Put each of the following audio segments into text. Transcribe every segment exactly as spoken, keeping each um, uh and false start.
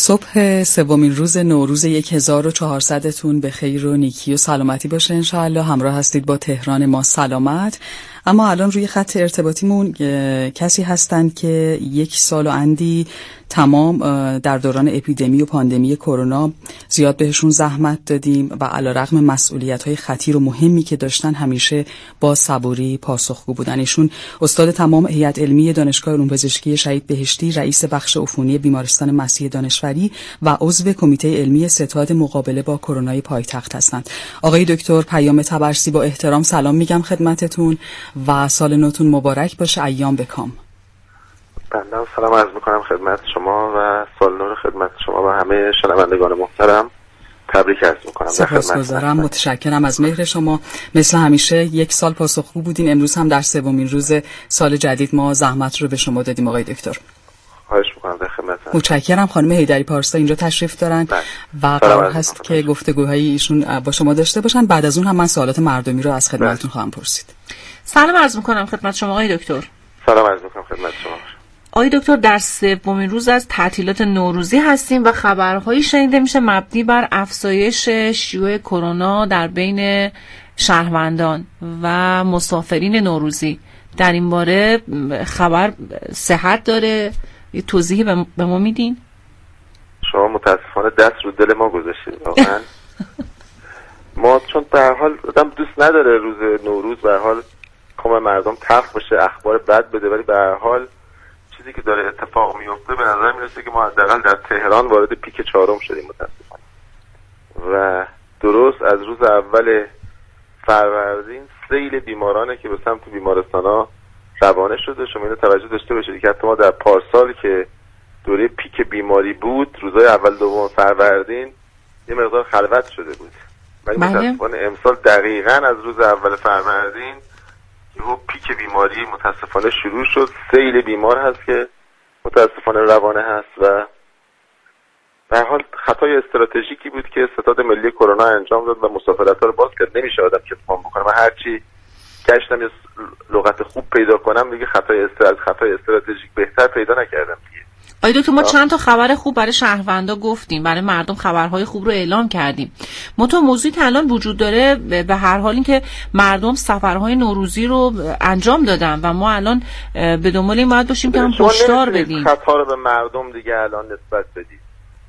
صبح سومین روز نوروز هزار و چهارصدتون به خیر و نیکی و سلامتی باشه انشاءالله. همراه هستید با تهران ما سلامت. اما الان روی خط ارتباطیمون کسی هستند که یک سال و اندی تمام در دوران اپیدمی و پاندمی کرونا زیاد بهشون زحمت دادیم و علیرغم مسئولیت‌های خطیر و مهمی که داشتن همیشه با صبوری پاسخگو بودن. ایشون استاد تمام هیئت علمی دانشگاه علوم پزشکی شهید بهشتی، رئیس بخش عفونی بیمارستان مسیح دانشوری و عضو کمیته علمی ستاد مقابله با کرونا پایتخت هستند. آقای دکتر پیام طبرسی، با احترام سلام میگم خدمتتون و سال نوتون مبارک باشه. ایام بکام. بنده سلام عرض میکنم خدمت شما و سال نو خدمت شما و همه شنوندگان محترم تبریک عرض میکنم. سپاسگزارم، متشکرم از مهر شما. مثل همیشه یک سال پاسخگو بودین. امروز هم در سومین روز سال جدید ما زحمت رو به شما دادیم آقای دکتر. خواهش میکنم، در خدمتتون. متشکرم. خانم حیدری پارسا اینجا تشریف دارن و قرار هست که گفتگوهای ایشون با شما داشته باشن. بعد از اون هم من سوالات مردمی رو از خدمتتون خواهم پرسید. سلام عرض میکنم خدمت شما آقای دکتر. سلام عرض میکنم خدمت شما. آقای دکتر، در سومین روز از تعطیلات نوروزی هستیم و خبرهایی شنیده میشه مبنی بر افزایش شیوع کرونا در بین شهروندان و مسافرین نوروزی. در این باره خبر صحت داره؟ یه توضیحی به ما میدین؟ شما متاسفانه دست رو دل ما گذاشتید واقعا. ما چون به هر حال آدم دوست نداره روز نوروز به هر حال کام مردم تلخ بشه، اخبار بد بده، ولی به هر حال چیزی که داره اتفاق میفته به نظر میرسه که ما حداقل در تهران وارد پیک چهارم شدیم متاسفانه. و درست از روز اول فروردین سیل بیمارانه که به سمت بیمارستانا روانه شده. شما اینو توجه داشته باشید که حتی ما در پارسال که دوره پیک بیماری بود روزهای اول دوم فروردین یه مقدار خلوت شده بود، ولی متاسفانه امسال دقیقاً از روز اول فروردین یهو پیک بیماری متاسفانه شروع شد. سیل بیمار هست که متاسفانه روانه هست و به هر حال خطای استراتژیکی بود که ستاد ملی کرونا انجام داد و مسافرت‌ها رو باز کرد. نمیشه آدم که فهم بکنه. من هرچی گشتم یه لغت خوب پیدا کنم دیگه خطای استراتژیک خطای استراتژیک بهتر پیدا نکردم دیگه. آقای دکتر، ما چند تا خبر خوب برای شهروندا گفتیم، برای مردم خبرهای خوب رو اعلام کردیم. منتها موضوعی که الان وجود داره به هر حال این که مردم سفرهای نوروزی رو انجام دادن و ما الان به دنبال این باید باشیم که هم هشدار بدیم. خطا رو به مردم دیگه الان نسبت بدید،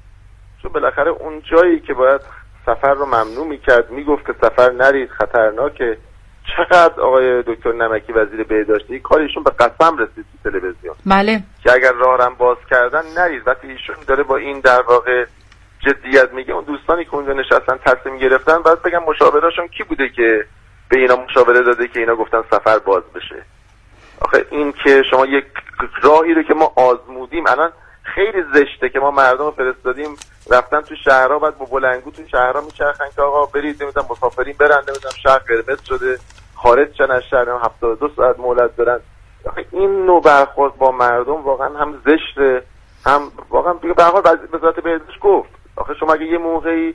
چون بالاخره اون جایی که باید سفر رو ممنوع میکرد میگفت که سفر نرید خطرناکه. چقدر آقای دکتر نمکی وزیر بهداشتی کاریشون به قسم رسید تو تلویزیون، بله، که اگر راهرم باز کردن نرید. وقتی ایشون داره با این در واقع جدیت میگه، اون دوستانی که اونجا نشستن تصمیم گرفتن بعد بگم مشاوراشون کی بوده که به اینا مشاوره داده که اینا گفتن سفر باز بشه. آخه این که شما یک راهی رو که ما آزمودیم، الان خیلی زشته که ما مردم رو فرستادیم رفتن تو شهرها، بعد با بلندگو تو شهرها میچرخن که آقا برید نمیدونم مسافرین برن نمیدونم شهر قرمز شده خارج شدن از شهر هفتاد و دو ساعت مهلت دارن. آخه این نوع برخورد با مردم واقعا هم زشته، هم واقعا به هر حال وزارت بهداشت گفت آخه شما اگه یه موقعی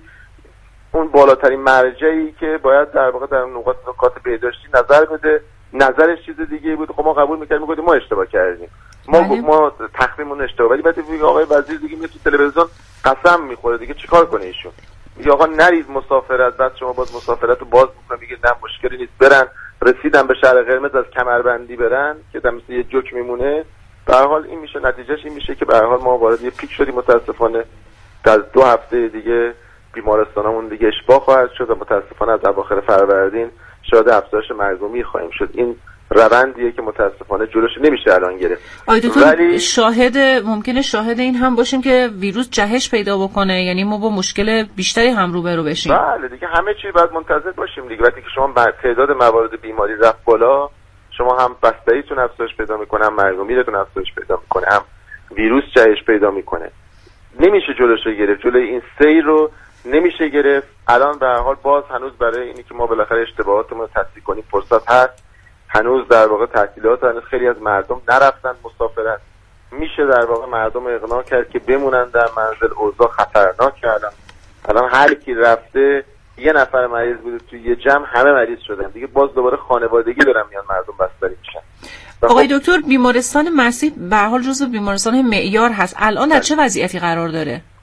اون بالاترین مرجعی که باید در واقع در نقاط نکات بهداشتی نظر بده نظرش چیز دیگه بود، خب ما قبول می‌کردیم میگفتیم ما اشتباه کردیم، ما ما تخمیمون اشتباه. ولی بعد میگه آقای وزیر دیگه میاد تو تلویزیون قسم میخوره دیگه چیکار کنه ایشون؟ میگه آقا نرید مسافرت، بعد شما باز مسافرت رو باز میکنه میگه نه مشکلی نیست برن. رسیدن به شهر قرمز از کمربندی برن که در مثل یه جوک میمونه. به هر حال این میشه نتیجهش این میشه که به هر حال ما وارد یه پیک شدیم متاسفانه. در دو هفته دیگه بیمارستانمون دیگه اشباع خواهد شد و متاسفانه از اواخر فروردین شاید افزایش مرگومی خواهیم شد. این روندیه که متاسفانه جلوش نمیشه الان گرفت. ولی شاهد ممکنه شاهد این هم باشیم که ویروس جهش پیدا بکنه، یعنی ما با مشکل بیشتری هم روبرو بشیم. بله دیگه همه چی باید منتظر باشیم دیگه. وقتی که شما تعداد موارد بیماری رفت بالا، شما هم بستریتون افزایش پیدا میکنه، هم مرگومیتون افزایش پیدا میکنه، هم ویروس جهش پیدا میکنه. نمیشه جلوش رو گرفت، جلوی این سیر رو نمیشه گرفت. الان به هر حال باز هنوز برای اینی که ما بالاخره اشتباهاتمون رو تصحیح کنیم فرصت هست. هنوز در واقع تعطیلات، هنوز خیلی از مردم نرفتن مسافرت. میشه در واقع مردم اقناع کرد که بمونن در منزل. اوضاع خطرناکه الان. الان هر کی رفته یه نفر مریض بوده توی یه جمع همه مریض شدن دیگه. باز دوباره خانوادگی دارن میان مردم بستری میشن. آقای دکتر، بیمارستان مسیح به هر حال جزو بیمارستان معیار هست. الان در چه وضعیتی قرار داره؟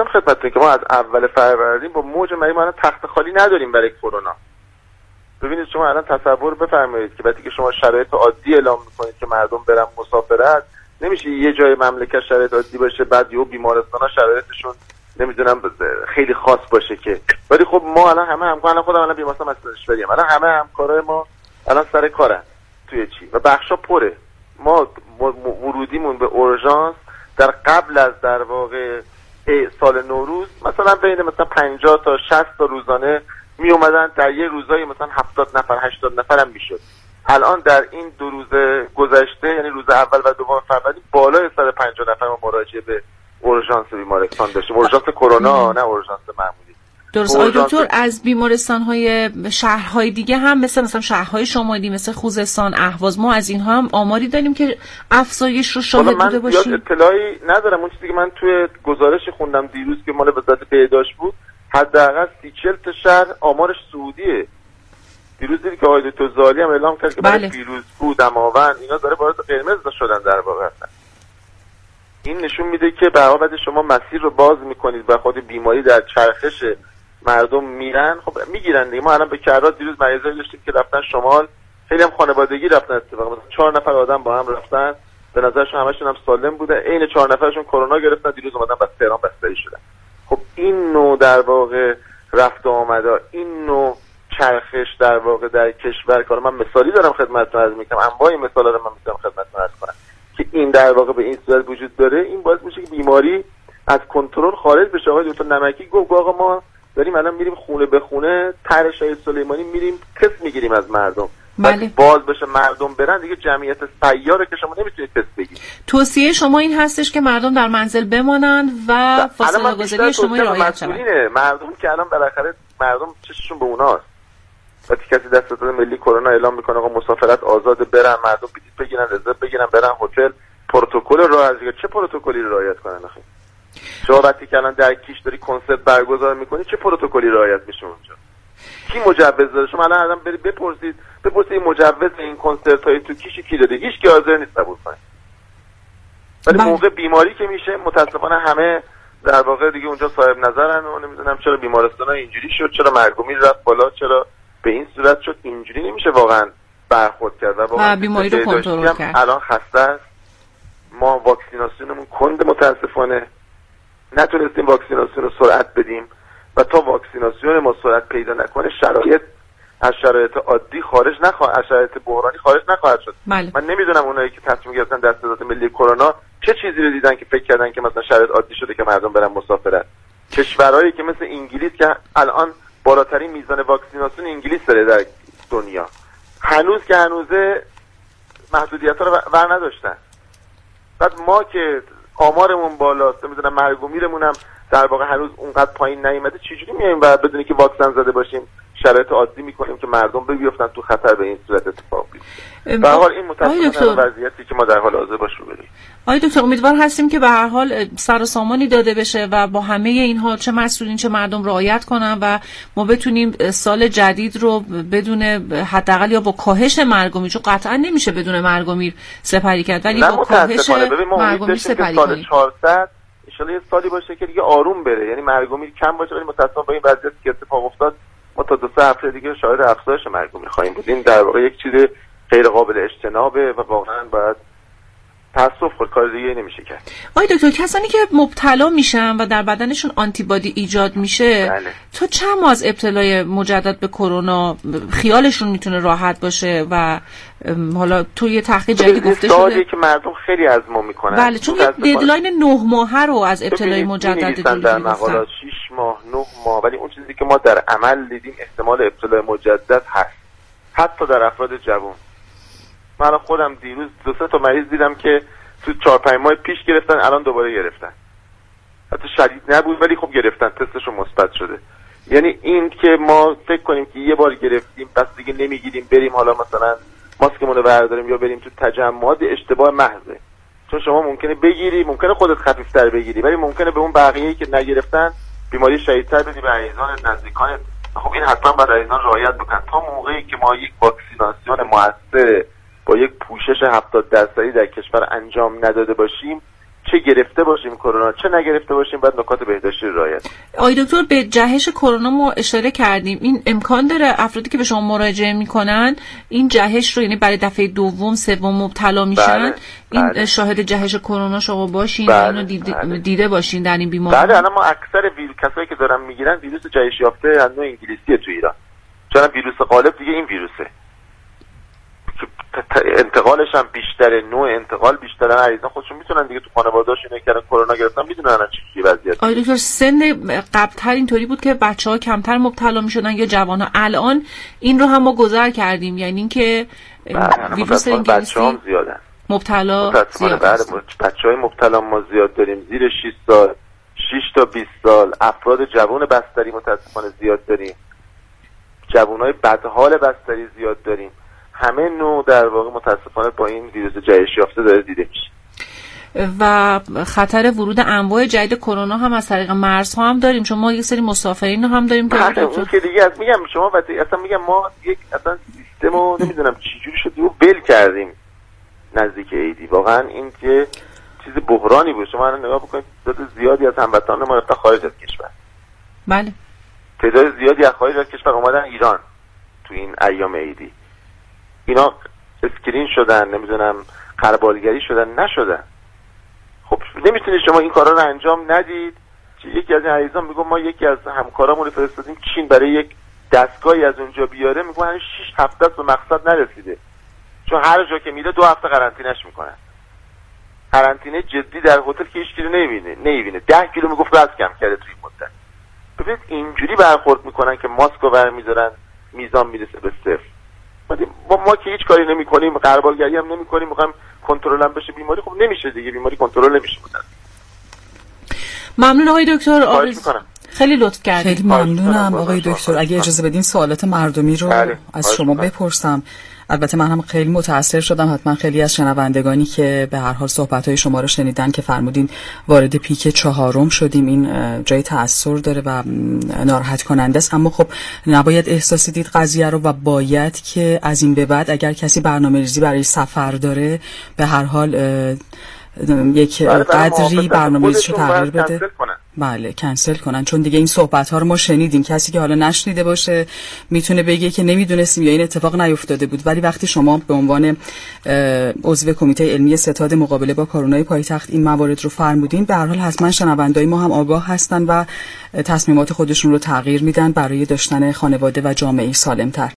خدمتتون که ما از اول فروردین با موج مری ما الان تخت خالی نداریم برای کرونا. ببینید شما الان تصور بفرمایید که وقتی که شما شرایط عادی اعلام میکنید که مردم برن مسافرت، نمیشه یه جای مملکت شرایط عادی باشه بعد یهو بیمارستانا شرایطشون نمیدونم خیلی خاص باشه که. ولی خب ما الان همه همکار الان خودم الان بیمارستان مسئولشوریم، الان همه همکارای ما الان سر کارن توی چی و بخشا پره. ما ورودیمون به اورژانس در قبل از در واقع سال نوروز مثلا بین مثلا پنجاه تا شصت تا روزانه می اومدن، در یه روزایی مثلا هفتاد نفر هشتاد نفر هم میشد. الان در این دو روز گذشته یعنی روز اول و دوم فروردین بالای صد و پنجاه نفر ما مراجعه به اورژانس بیمارستان داشتیم. اورژانس کرونا نه اورژانس معمولی. درست. آقای دکتر از بیمارستان‌های شهرهای دیگه هم مثل مثلا شهرهای شمالی مثل خوزستان، اهواز، ما از اینها هم آماری داریم که افزایش رو شاهد بوده باشیم؟ من اطلاعی ندارم. اون چیزی که من توی گزارش خوندم دیروز که مال وزارت بهداشت بود، حداقل سی چهل تا شهر آمارش صعودیه. دیروز دیدی که آقای دکتر زالی هم اعلام کرد که بله. برای پیروزکو، دماوند اینا داره وارد قرمز شدن در واقع. هستن این نشون میده که به حال شما مسیر رو باز میکنید و خود بیماری در چرخش مردم میرن. خب میگیرن دیگه. ما الان به کرات دیروز مریضایی داشتیم که رفتن شمال، خیلی هم خانوادگی رفتن، اتفاقا مثلا چهار نفر آدم با هم رفتن، به نظرشون همشون هم سالم بوده، عین چهار نفرشون کرونا گرفتن، دیروز اومدن بس تهران بستری شدن. خب این نوع در واقع رفت و آمدا، این نوع چرخش در واقع در کشور، کار من مثالی دارم خدمتتون عرض میکنم، انواع مثالا رو من میتونم خدمتتون عرض کنم که این در واقع به این صورت وجود داره. این باعث میشه که بیماری از کنترل خارج بشه. آقای دکتر نمکی گفت آقا ما داریم الان میریم خونه به خونه، طرح شاهد سلیمانی میریم تست میگیریم از مردم. بله. باز بشه مردم برن دیگه جمعیت سیاره که شما نمیتونید تست بگیرید. توصیه شما این هستش که مردم در منزل بمانند و فاصله گذاری اجتماعی رعایت شود. مردم که الان بالاخره مردم چششون به اوناست. وقتی کسی دستورات ملی کرونا اعلام میکنه آقا مسافرت آزاده، برن مردم بلیط بگیرن، رزرو بگیرن، برن هتل، پروتکل رعایت. چه پروتکلی رعایت کنن آخه؟ شما وقتی که الان در کیش داری کنسرت برگزار میکنی چه پروتکلی رعایت میشه اونجا؟ کی مجوز داره؟ شما الان آدم برید بپرسید بپرسید مجوز این کنسرت های تو کیش کی داده؟ هیچ کی حاضر نیست قبول کنه. ولی موقع بیماری که میشه متاسفانه همه در واقع دیگه اونجا صاحب نظرن و نمیدونم چرا بیمارستانا اینجوری شد، چرا مرگومی رفت بالا، چرا به این صورت شد. اینجوری نمیشه واقعا برخورد کرد و واقعا بیماری رو کنترل کرد. الان خسته است. ما واکسیناسیونمون کند متاسفانه، نتونستیم واکسیناسیون رو سرعت بدیم و تا واکسیناسیون ما سرعت پیدا نکنه شرایط از شرایط عادی خارج نخواهد، از شرایط بحرانی خارج نخواهد شد. بله. من نمیدونم اونایی که تصمیم گرفتن در دستورات ملی کرونا چه چیزی رو دیدن که فکر کردن که مثلا شرایط عادی شده که مردم برن مسافرت. کشورهایی که مثل انگلیس که الان بالاترین میزان واکسیناسیون انگلیس داره در دنیا، هنوز که هنوزه محدودیت‌ها رو ور نداشتن. بعد ما که آمارمون بالاست، نمیدونم مرگ و میرمون هم در واقع هنوز اونقدر پایین نیومده، چجوری میایم و بدون که واکسن زده باشیم شرایط عادی میکنیم که مردم بیفتن تو خطر به این صورت اتفاق بیفته؟ به هر حال این متأسفانه وضعیتی که ما در حال حاضر باش رو بریم. آقای دکتر امیدوار هستیم که به هر حال سر و سامانی داده بشه و با همه اینها چه مسئولین چه مردم رعایت کنن و ما بتونیم سال جدید رو بدون حداقل یا با کاهش مرگ و میر، چون قطعا نمیشه بدون مرگ و میر سپری کرد، ولی با کاهش مرگ و میر سپری کنیم. چهارصد ان شاء الله یه سالی باشه که دیگه آروم بره، یعنی مرگ و میر کم باشه، ولی متأسفانه با این وضعیتی که اتفاق افتاد ما تا دو سه هفته دیگه شاهد افزایش مرگ و میر خواهیم بود. این در واقع یک چیز غیر قابل اجتنابه و واقعا باید تاسف خود، کار دیگه نمیشه کرد. آقای دکتر کسانی که مبتلا میشن و در بدنشون آنتیبادی ایجاد میشه، بله. تا چند ماه از ابتلای مجدد به کرونا خیالشون میتونه راحت باشه و حالا توی یه تحقیق جدید گفته شده سوالی که مردم خیلی از ما میکنن. بله، چون یه ددلاین نه ماه رو از ابتلای مجدد دیدن در مقالات شش ماه نه ماه، ولی اون چیزی که ما در عمل دیدیم احتمال ابتلای مجدد هست، حتی در افراد جوان. من خودم دیروز دو سه تا مریض دیدم که تو چهار پنج ماه پیش گرفتن، الان دوباره گرفتن. حتی شدید نبود ولی خب گرفتن، تستشون مثبت شده. یعنی این که ما فکر کنیم که یه بار گرفتیم بس دیگه نمیگیریم بریم حالا مثلا ماسکمون رو برداریم یا بریم تو تجمعات، اشتباه محضه. چون شما ممکنه بگیری، ممکنه خودت خفیف‌تر بگیری، ولی ممکنه به اون بقیه‌ای که نگرفتن بیماری شدیدتر بدی به عزیزان نزدیکان. خب این حتما باید عزیزان رعایت بکنن تا موقعی که ما یک واکسیناسیون موثر با یک پوشش هفتاد درصدی در کشور انجام نداده باشیم چه گرفته باشیم کرونا چه نگرفته باشیم باید نکات بهداشتی رو رعایت. آقای دکتر به جهش کرونا ما اشاره کردیم، این امکان داره افرادی که به شما مراجعه میکنن این جهش رو، یعنی برای دفعه دوم سوم مبتلا میشن، بله، این بله. شاهد جهش کرونا شما باشین، بله، اینو دیده, بله. دیده باشین در این بیماری؟ بله الان ما اکثر ویروس کسایی که دارن میگیرن ویروس جهش یافته از نوع انگلیسیه تو ایران، چون ویروس غالب دیگه این ویروسه انتقالش هم بیشتره، نوع انتقال بیشتره، عریضا خودشون میتونن دیگه تو خانواده‌هاشون که کرونا گرفتن میدونن الان چه وضعیت. آقای دکتر سن قبل‌تر اینطوری بود که بچه‌ها کمتر مبتلا میشدن یا جوان‌ها؟ الان این رو هم ما گذر کردیم، یعنی اینکه ویروس انگلیسی بچه‌ها زیادن مبتلا زیاد بله بچه‌های مبتلا ما زیاد داریم، زیر شش سال، شش تا بیست سال، افراد جوان بستری متاسفانه زیاد داریم، جوانای بدحال بستری زیاد داریم، همه نوع در واقع متاسفانه با این ویروس جهش یافته داره دیده میشه. و خطر ورود انواع جدید کرونا هم از طریق مرزها هم داریم، چون ما یک سری مسافرین هم داریم که اون که دیگه از میگم شما وقتی اصلا میگم ما یک اصلا سیستمو نمیدونم چه جوری شد و بل کردیم نزدیک عیدی، واقعا این که چیز بحرانی بود. شما الان نگاه بکنید تعداد زیادی از هموطنان ما رفتن خارج از کشور. بله تعداد زیادی از خارج از کشور اومدن ایران تو این ایام عیدی، اینا اسکرین شدن، نمیدونم قربالگری شدن، نشدن. خب نمیتونید شما این کارا رو انجام ندید. یکی از این عزیزان میگه ما یکی از همکارامون رو فرستادیم چین برای یک دستگاهی از اونجا بیاره، میگه هنوز شش هفته است به مقصد نرسیده، چون هر جا که میره دو هفته قرنطینه‌اش میکنن. قرنطینه جدی در هتل که هیچ کی رو نمیبینه نمیبینه ده کیلو میگفت وزن کم کرده توی این مدت. ببینید اینجوری برخورد میکنن که ماسک رو برمی‌دارن، میزان میرسه به صفر. ما ما که هیچ کاری نمی‌کنیم، قربالگری هم نمی‌کنیم، می‌خوایم کنترل هم بشه بیماری، خب نمیشه دیگه، بیماری کنترل نمیشه. ممنون آقای دکتر. آرز... خیلی لطف کردید. خیلی ممنونم آقای دکتر. اگه اجازه بدین سوالات مردمی رو بله. از شما بپرسم. البته من هم خیلی متاثر شدم، حتما خیلی از شنوندگانی که به هر حال صحبت‌های شما رو شنیدن که فرمودین وارد پیک چهارم شدیم، این جای تأثیر داره و ناراحت کننده است. اما خب نباید احساسی دید قضیه رو و باید که از این به بعد اگر کسی برنامه‌ریزی برای سفر داره به هر حال یک قدری برنامه‌ریزیشو تغییر بده. بله کنسل کنن، چون دیگه این صحبت ها رو ما شنیدیم. کسی که حالا نشنیده باشه میتونه بگه که نمیدونستیم یا این اتفاق نیفتاده بود، ولی وقتی شما به عنوان عضو کمیته علمی ستاد مقابله با کرونا پایتخت این موارد رو فرمودین، به هر حال حتما شنوندای ما هم آگاه هستن و تصمیمات خودشون رو تغییر میدن برای داشتن خانواده و جامعه سالم‌تر.